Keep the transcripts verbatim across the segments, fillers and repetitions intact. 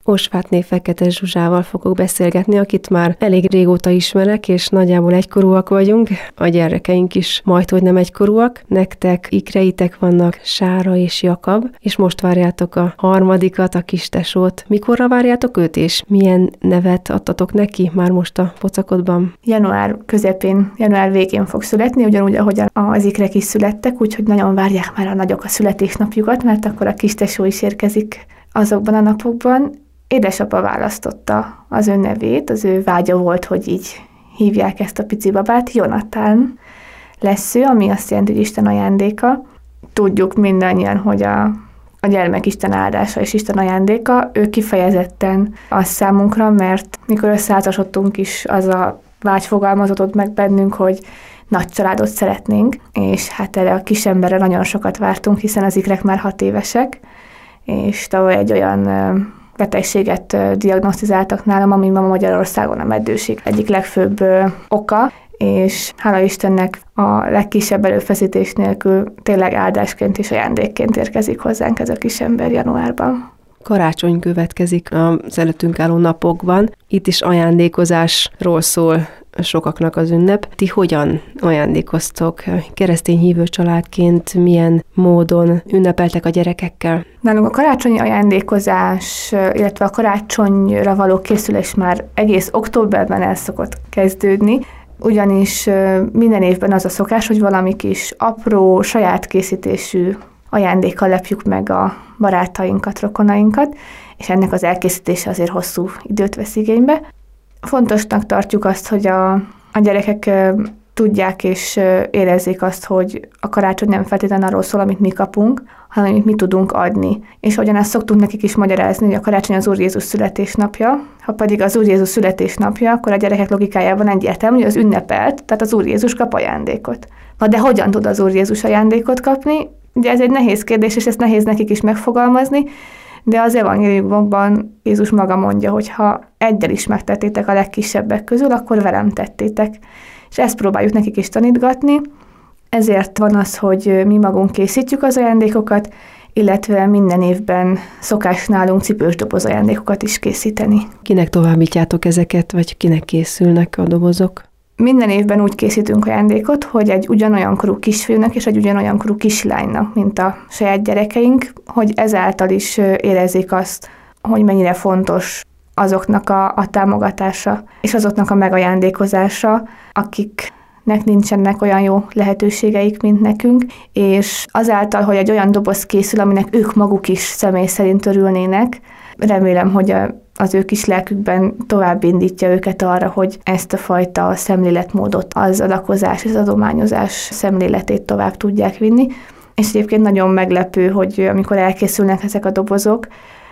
Osvátné Fekete Zsuzsával fogok beszélgetni, akit már elég régóta ismerek, és nagyjából egykorúak vagyunk. A gyerekeink is majdhogy nem egykorúak. Nektek ikreitek vannak, Sára és Jakab, és most várjátok a harmadikat, a kistesót. Mikorra várjátok őt, és milyen nevet adtatok neki már most a pocakodban? Január közepén, január végén fog születni, ugyanúgy, ahogy az ikrek is születtek, úgyhogy nagyon várják már a nagyok a születésnapjukat, mert akkor a kistesó is érkezik azokban a napokban. Édesapa választotta az ő nevét, az ő vágya volt, hogy így hívják ezt a pici babát. Jonatán lesz ő, ami azt jelenti, hogy Isten ajándéka. Tudjuk mindannyian, hogy a, a gyermek Isten áldása és Isten ajándéka. Ő kifejezetten az számunkra, mert mikor összeházasodtunk is, az a vágy fogalmazott meg bennünk, hogy nagy családot szeretnénk, és hát erre a kis emberre nagyon sokat vártunk, hiszen az ikrek már hat évesek, és tavaly egy olyan betegséget diagnosztizáltak nálam, ami ma Magyarországon a meddőség egyik legfőbb oka, és hála Istennek a legkisebb erőfeszítés nélkül tényleg áldásként és ajándékként érkezik hozzánk ez a kis ember januárban. Karácsony következik az előttünk álló napokban. Itt is ajándékozásról szól sokaknak az ünnep. Ti hogyan ajándékoztok? Keresztény hívő családként milyen módon ünnepeltek a gyerekekkel? Nálunk a karácsonyi ajándékozás, illetve a karácsonyra való készülés már egész októberben el szokott kezdődni, ugyanis minden évben az a szokás, hogy valami kis apró, saját készítésű ajándékkal lepjük meg a barátainkat, rokonainkat, és ennek az elkészítése azért hosszú időt vesz igénybe. Fontosnak tartjuk azt, hogy a, a gyerekek tudják és érezzék azt, hogy a karácsony nem feltétlenül arról szól, amit mi kapunk, hanem amit mi tudunk adni. És ahogyan ezt szoktunk nekik is magyarázni, hogy a karácsony az Úr Jézus születésnapja, ha pedig az Úr Jézus születésnapja, akkor a gyerekek logikájában egyértelmű, hogy az ünnepelt, tehát az Úr Jézus kap ajándékot. Na de hogyan tud az Úr Jézus ajándékot kapni? Ugye ez egy nehéz kérdés, és ezt nehéz nekik is megfogalmazni, de az evangéliumokban Jézus maga mondja, hogy ha egyel is megtettétek a legkisebbek közül, akkor velem tettétek. És ezt próbáljuk nekik is tanítgatni. Ezért van az, hogy mi magunk készítjük az ajándékokat, illetve minden évben szokás nálunk cipős doboz ajándékokat is készíteni. Kinek továbbítjátok ezeket, vagy kinek készülnek a dobozok? Minden évben úgy készítünk ajándékot, hogy egy ugyanolyan korú kisfiúnak és egy ugyanolyan korú kislánynak, mint a saját gyerekeink, hogy ezáltal is érezzék azt, hogy mennyire fontos azoknak a, a támogatása, és azoknak a megajándékozása, akiknek nincsenek olyan jó lehetőségeik, mint nekünk, és azáltal, hogy egy olyan doboz készül, aminek ők maguk is személy szerint örülnének, remélem, hogy a az ő kis lelkükben tovább indítja őket arra, hogy ezt a fajta szemléletmódot, az adakozás, az adományozás szemléletét tovább tudják vinni. És egyébként nagyon meglepő, hogy amikor elkészülnek ezek a dobozok,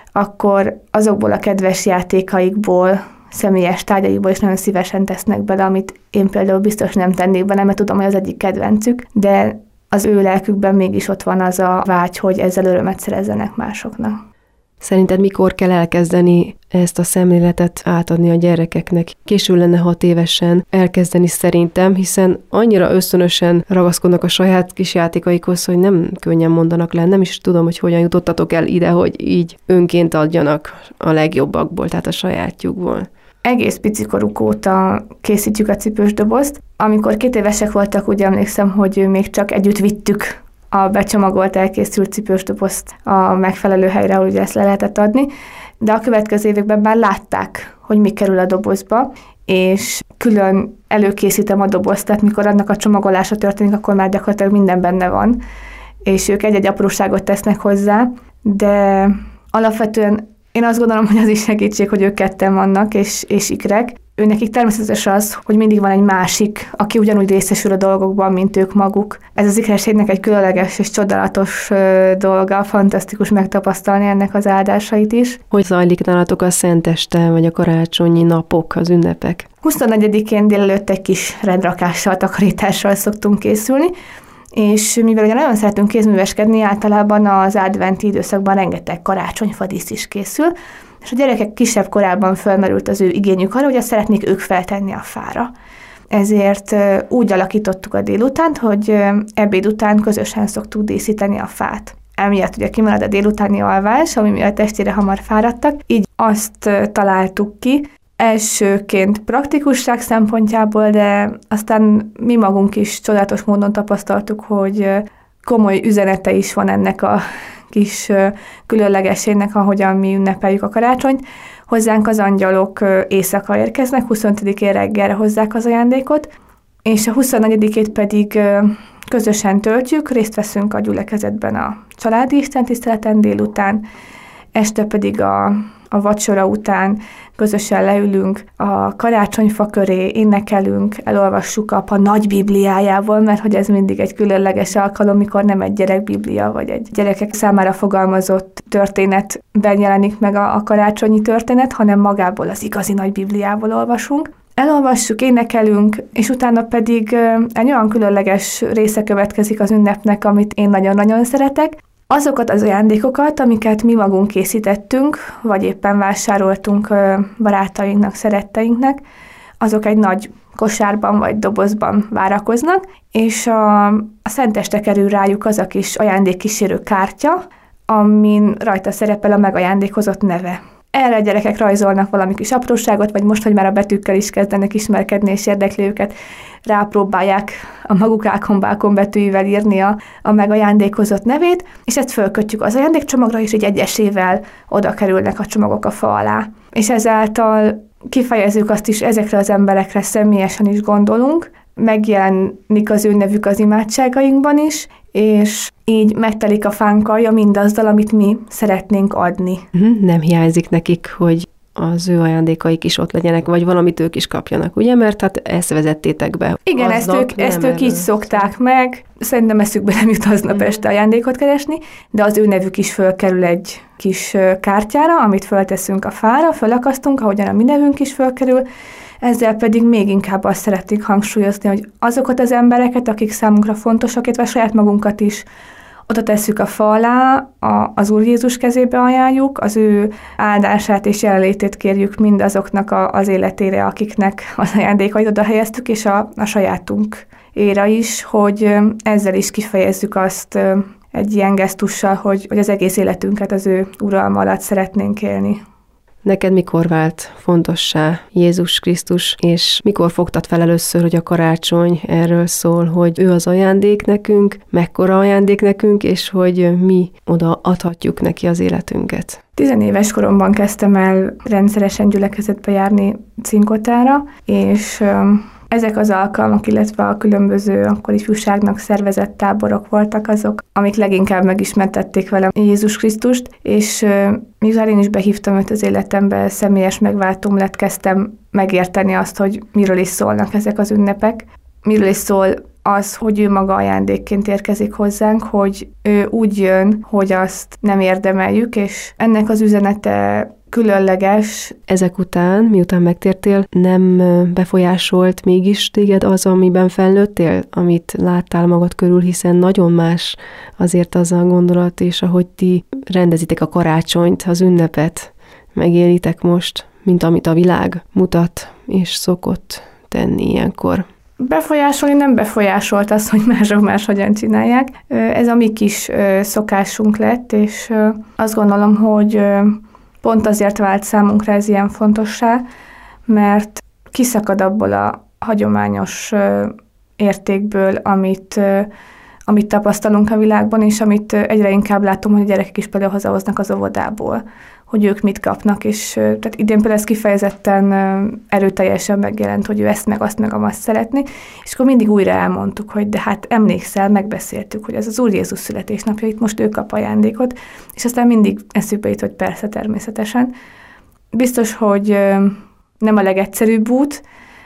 akkor azokból a kedves játékaikból, személyes tárgyaikból is nagyon szívesen tesznek bele, amit én például biztos nem tennék bele, mert tudom, hogy az egyik kedvencük, de az ő lelkükben mégis ott van az a vágy, hogy ezzel örömet szerezzenek másoknak. Szerinted mikor kell elkezdeni ezt a szemléletet átadni a gyerekeknek? Késő lenne hat évesen elkezdeni szerintem, hiszen annyira ösztönösen ragaszkodnak a saját kis játékaikhoz, hogy nem könnyen mondanak le. Nem is tudom, hogy hogyan jutottatok el ide, hogy így önként adjanak a legjobbakból, tehát a sajátjukból. Egész picikoruk óta készítjük a cipős dobozt. Amikor két évesek voltak, úgy emlékszem, hogy még csak együtt vittük a becsomagolt, elkészült cipős dobozt a megfelelő helyre, ahol ugye ezt le lehetett adni, de a következő években már látták, hogy mi kerül a dobozba, és külön előkészítem a dobozt, tehát mikor annak a csomagolása történik, akkor már gyakorlatilag minden benne van, és ők egy-egy apróságot tesznek hozzá, de alapvetően én azt gondolom, hogy az is segítség, hogy ők ketten vannak, és, és ikrek. Ő nekik természetes az, hogy mindig van egy másik, aki ugyanúgy részesül a dolgokban, mint ők maguk. Ez az ikrességnek egy különleges és csodálatos dolga, fantasztikus megtapasztalni ennek az áldásait is. Hogy zajlik nálatok a szenteste, vagy a karácsonyi napok, az ünnepek? huszonegyedikén délelőtt egy kis rendrakással, takarítással szoktunk készülni, és mivel ugye nagyon szeretünk kézműveskedni, általában az adventi időszakban rengeteg karácsonyfadísz is készül, és a gyerekek kisebb korában felmerült az ő igényük arra, hogy azt szeretnék ők feltenni a fára. Ezért úgy alakítottuk a délutánt, hogy ebéd után közösen szoktuk díszíteni a fát. emiatt ugye kimarad a délutáni alvás, ami miatt estére hamar fáradtak, így azt találtuk ki, elsőként praktikusság szempontjából, de aztán mi magunk is csodálatos módon tapasztaltuk, hogy komoly üzenete is van ennek a kis különlegességnek, ahogyan mi ünnepeljük a karácsonyt. Hozzánk az angyalok éjszaka érkeznek, huszonötödikén reggelre hozzák az ajándékot, és a huszonnegyedikét pedig közösen töltjük, részt veszünk a gyülekezetben a családi istentiszteleten délután, este pedig a, a vacsora után közösen leülünk a karácsonyfa köré, énekelünk, elolvassuk apa nagy bibliájából, mert hogy ez mindig egy különleges alkalom, mikor nem egy gyerekbiblia, vagy egy gyerekek számára fogalmazott történetben jelenik meg a, a karácsonyi történet, hanem magából az igazi nagy bibliából olvasunk. Elolvassuk, énekelünk, és utána pedig egy olyan különleges része következik az ünnepnek, amit én nagyon-nagyon szeretek. Azokat az ajándékokat, amiket mi magunk készítettünk, vagy éppen vásároltunk barátainknak, szeretteinknek, azok egy nagy kosárban vagy dobozban várakoznak, és a, a szenteste kerül rájuk az a kis ajándékkísérő kártya, amin rajta szerepel a megajándékozott neve. Erre a gyerekek rajzolnak valami kis apróságot, vagy most, hogy már a betűkkel is kezdenek ismerkedni és érdekli őket, rápróbálják a maguk ákon-bákon betűivel írni a, a megajándékozott nevét, és ezt fölkötjük az ajándékcsomagra, és így egyesével oda kerülnek a csomagok a fa alá. És ezáltal kifejezzük azt is, ezekre az emberekre személyesen is gondolunk, megjelenik az ő nevük az imádságainkban is, és így megtelik a fánk alja mindazzal, amit mi szeretnénk adni. Nem hiányzik nekik, hogy az ő ajándékaik is ott legyenek, vagy valamit ők is kapjanak, ugye? Mert hát ezt vezettétek be. Igen, ezt ők, ezt ők így szokták meg. Szerintem eszükbe nem jut aznap este ajándékot keresni, de az ő nevük is fölkerül egy kis kártyára, amit fölteszünk a fára, fölakasztunk, ahogyan a mi nevünk is fölkerül. Ezzel pedig még inkább azt szeretnénk hangsúlyozni, hogy azokat az embereket, akik számunkra fontosak, illetve saját magunkat is oda tesszük a fa alá, a, az Úr Jézus kezébe ajánljuk, az ő áldását és jelenlétét kérjük mindazoknak a, az életére, akiknek az ajándékait oda helyeztük, és a, a sajátunk éra is, hogy ezzel is kifejezzük azt egy ilyen gesztussal, hogy, hogy az egész életünket az ő uralma alatt szeretnénk élni. Neked mikor vált fontossá Jézus Krisztus, és mikor fogtad fel először, hogy a karácsony erről szól, hogy ő az ajándék nekünk, mekkora ajándék nekünk, és hogy mi oda adhatjuk neki az életünket? Tizenéves koromban kezdtem el rendszeresen gyülekezetbe járni cinkotára, és ezek az alkalmak, illetve a különböző akkor ifjúságnak szervezett táborok voltak azok, amik leginkább megismertették velem Jézus Krisztust, és mivel én is behívtam őt az életembe, személyes megváltóm lett, kezdtem megérteni azt, hogy miről is szólnak ezek az ünnepek, miről is szól az, hogy ő maga ajándékként érkezik hozzánk, hogy ő úgy jön, hogy azt nem érdemeljük, és ennek az üzenete különleges. Ezek után, miután megtértél, nem befolyásolt mégis téged az, amiben felnőttél, amit láttál magad körül, hiszen nagyon más azért az a gondolat, és ahogy ti rendezitek a karácsonyt, az ünnepet, megélitek most, mint amit a világ mutat, és szokott tenni ilyenkor. Befolyásolni nem befolyásolt az, hogy mások máshogyan csinálják. Ez a mi kis szokásunk lett, és azt gondolom, hogy pont azért vált számunkra ez ilyen fontossá, mert kiszakad abból a hagyományos értékből, amit, amit tapasztalunk a világban, és amit egyre inkább látom, hogy a gyerekek is például hazahoznak az óvodából, hogy ők mit kapnak, és tehát idén például ez kifejezetten erőteljesen megjelent, hogy ő ezt meg azt meg azt szeretné, és akkor mindig újra elmondtuk, hogy de hát emlékszel, megbeszéltük, hogy ez az Úr Jézus születésnapja, itt most ő kap ajándékot, és aztán mindig eszükbe jut, hogy persze, természetesen. Biztos, hogy nem a legegyszerűbb út,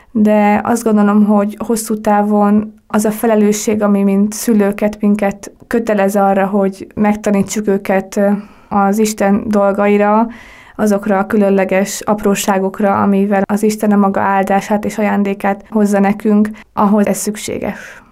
de azt gondolom, hogy hosszú távon az a felelősség, ami mint szülőket minket kötelez arra, hogy megtanítsuk őket az Isten dolgaira, azokra a különleges apróságokra, amivel az Isten a maga áldását és ajándékát hozza nekünk, ahhoz ez szükséges.